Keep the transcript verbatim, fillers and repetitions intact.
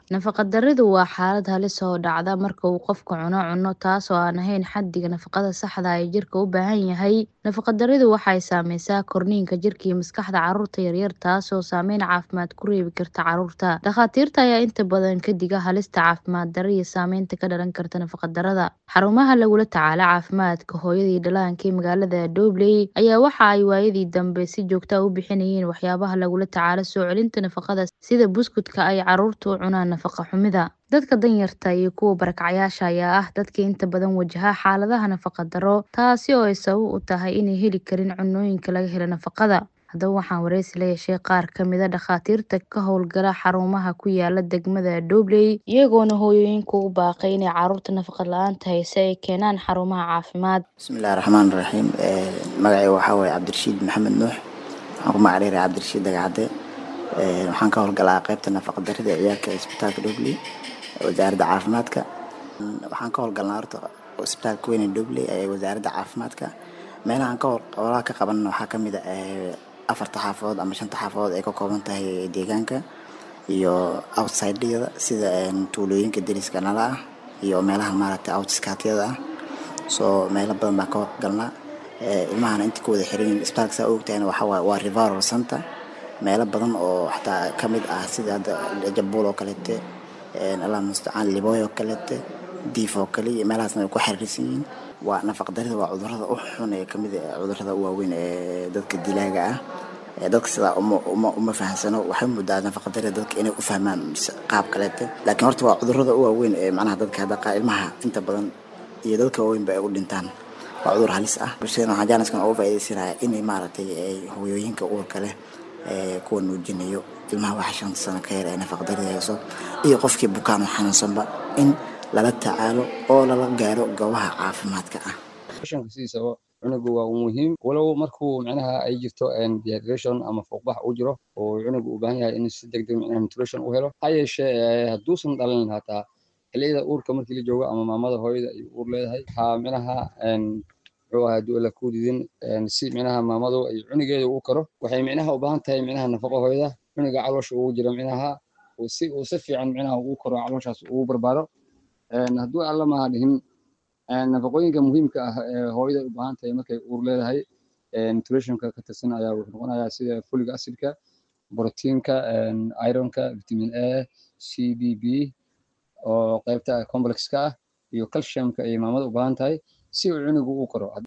Nafaqa-darridu waa xaalad halis oo dhacda marka uu qofku cuno cunno taas oo aan ahayn xaddiga nafaqada saxda ah ee jirka u baahan yahay. Nafaqa-darridu waxay saamaysaa korniinka jirka iyo maskaxda carruurta yaryar, taasoo saameyn caafimaad ku reebi karta carruurta. Dhakhaatiirta ayaa inta badan ka diga halista caafimaad darro iyo saameynta ka dhalan karta nafaqa-darrada. Xarumaha lagula tacaalo caafimaadka hooyada iyo dhallaanka ee magaalada Dobley ayaa waxa ay waayadii dambe si joogto ah u bixinayeen waxyaabaha lagula tacaalo soo celinta nafaqada sida buskudka ay carruurtu u cunaan nafaqa xumida. Dadka danyarta iyo kuwa barakacayaasha ayaa ah dadka inta badan wajaha xaaladaha nafaqa darro, taasi oo ay sabab u tahay inay heli karin cunnooyinka laga helo nafaqada. Haddaba waxaan wareysi la yeeshay qaar ka mid ah dhakhaatiirta ka howlgala xarumaha ku yaala degmada Dobley, iyagoona hooyooyinka ugu baaqay inay carruurta nafaqa la'aanta haysa ay keenaan xarumaha caafimaad. Bismillaahi Raxmaani Raxiim. Magacayga waxaa waaye Cabdirashiid Maxamed Nuux. Waxaan ku magac dheerahay Cabdirashiid Dagacade. Waxaan ka howlgalaa qaybta nafaqa darrida ciyaalka ee isbitaalka Dobley, wasaaradda caafimaadka. Waxaan ka howlgalnaa horta isbitaalka weyn ee Dobley ee wasaaradda caafimaadka. Meelaha aan ka howlgala ka qaban waxaa ka mid ah afarta xaafadood ama shanta xaafadood ay ka kooban tahay deegaanka iyo outside-yada sida tuulooyinka deriska nala ah iyo meelaha maaragtay outskirt-yada ah. So meelo badan baan ka howlgalnaa. Ilmahana inta ku wada xiran yihiin isbitaalka saa ogtahayna waxaa waaye waa referral center. meelo badan oo xataa ka mid ah sida hadda Jabuul oo kaleete, Allah musta'aan Liboy oo kaleete, Diif oo kale iyo meelahaasna way ku xiriirsan yihiin. Waa nafaqa darrida waa cudurrada u xun ee ka mid ah cudurrada u waaweyn ee dadka dilaaga ah. Dadka sida uma uma uma fahansano waxay muddaa nafaqa darrida dadka inay u fahmaan qaab kaleete. Laakiin horta waa cudurrada u waaweyn ee macnaha dadka hadda ilmaha inta badan iyo dadka waaweyn ba ay u dhintaan. Waa cudur halis ah. Bulshada waxaan jeclaan uga faa'iideysanayaa inay maaragtay ay hooyooyinka uurka leh ee kuwa nuujinayo ilmaha wax shan sano ka yar ee nafaqa darrida hayso iyo qofkii bukaan xanuunsanba in lala tacaalo oo lala gaaro goobaha caafimaadka ah. Sidiisaba cunugu waa muhiim walow markuu macnaha ay jirto dehydration ama fuuqbax uu jiro oo cunugu u baahan yahay in si degdeg ah nutrition u helo. Ha yeeshee hadduusan dhalin hataa xilliyada uurka markii la joogo ama maamada hooyada ay uur leedahay ha macnaha wuxuu ahaa duula ku didin si macnaha maamadu ay cunugeeda u karo waxay macnaha u baahan tahay macnaha nafaqo hooyada cunuga caloosha ugu jira macnaha oo si uu si fiican macnaha ugu koro calooshaas ugu barbaaro. Hadduu alla ma dhihin nafaqooyinka muhiimka ah ee hooyada u baahan tahay markay uur leedahay nutritionka ka tirsan ayaa wuxuu noqonayaa sida folic acidka, proteinka, ironka, vitamin A, C, D, B oo qaybta complexka ah iyo calciumka ay maamada u baahan tahay si uu cunugu u koro.